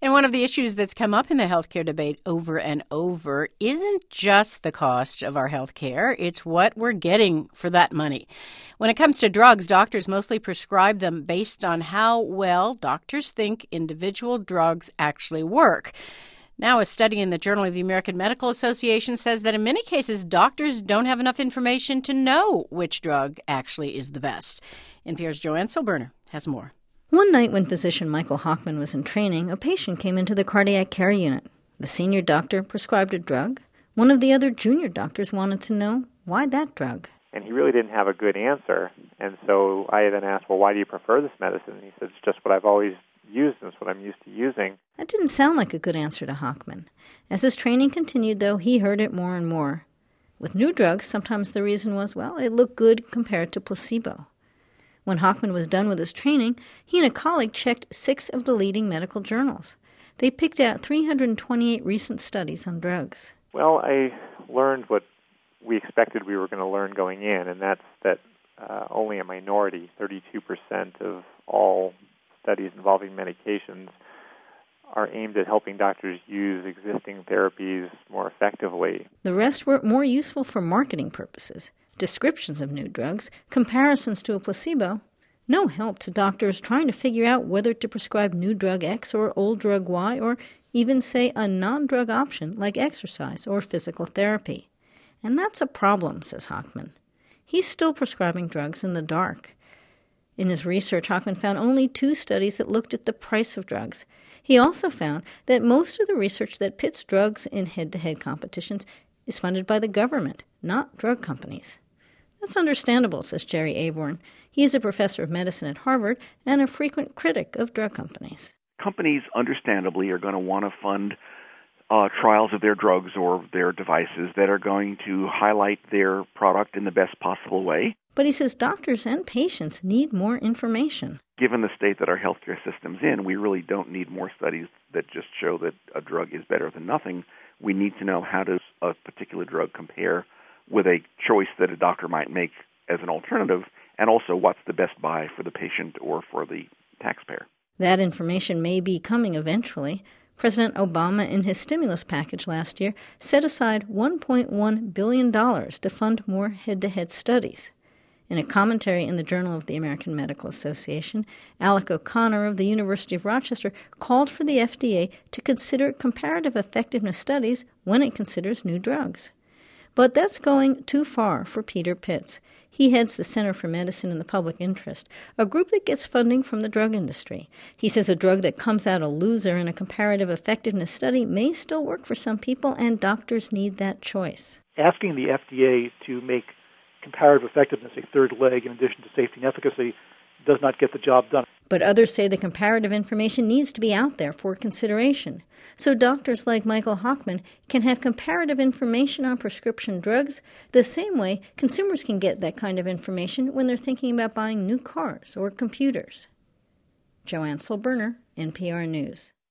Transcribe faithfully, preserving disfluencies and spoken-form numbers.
And one of the issues that's come up in the healthcare debate over and over isn't just the cost of our healthcare, it's what we're getting for that money. When it comes to drugs, doctors mostly prescribe them based on how well doctors think individual drugs actually work. Now, a study in the Journal of the American Medical Association says that in many cases, doctors don't have enough information to know which drug actually is the best. N P R's Joanne Silberner has more. One night when physician Michael Hochman was in training, a patient came into the cardiac care unit. The senior doctor prescribed a drug. One of the other junior doctors wanted to know why that drug. And he really didn't have a good answer. And so I then asked, well, why do you prefer this medicine? And he said, it's just what I've always used and it's what I'm used to using. That didn't sound like a good answer to Hochman. As his training continued, though, he heard it more and more. With new drugs, sometimes the reason was, well, it looked good compared to placebo. When Hochman was done with his training, he and a colleague checked six of the leading medical journals. They picked out three hundred twenty-eight recent studies on drugs. Well, I learned what we expected we were going to learn going in, and that's that uh, only a minority, thirty-two percent of all studies involving medications, are aimed at helping doctors use existing therapies more effectively. The rest were more useful for marketing purposes. Descriptions of new drugs, comparisons to a placebo, no help to doctors trying to figure out whether to prescribe new drug X or old drug Y, or even, say, a non-drug option like exercise or physical therapy. And that's a problem, says Hochman. He's still prescribing drugs in the dark. In his research, Hochman found only two studies that looked at the price of drugs. He also found that most of the research that pits drugs in head-to-head competitions is funded by the government, not drug companies. That's understandable, says Jerry Aborn. He is a professor of medicine at Harvard and a frequent critic of drug companies. Companies, understandably, are going to want to fund uh, trials of their drugs or their devices that are going to highlight their product in the best possible way. But he says doctors and patients need more information. Given the state that our healthcare system's in, we really don't need more studies that just show that a drug is better than nothing. We need to know how does a particular drug compare with a choice that a doctor might make as an alternative, and also what's the best buy for the patient or for the taxpayer. That information may be coming eventually. President Obama, in his stimulus package last year, set aside one point one billion dollars to fund more head-to-head studies. In a commentary in the Journal of the American Medical Association, Alec O'Connor of the University of Rochester called for the F D A to consider comparative effectiveness studies when it considers new drugs. But that's going too far for Peter Pitts. He heads the Center for Medicine in the Public Interest, a group that gets funding from the drug industry. He says a drug that comes out a loser in a comparative effectiveness study may still work for some people, and doctors need that choice. Asking the F D A to make comparative effectiveness a third leg in addition to safety and efficacy does not get the job done. But others say the comparative information needs to be out there for consideration. So doctors like Michael Hochman can have comparative information on prescription drugs the same way consumers can get that kind of information when they're thinking about buying new cars or computers. Joanne Silberner, N P R News.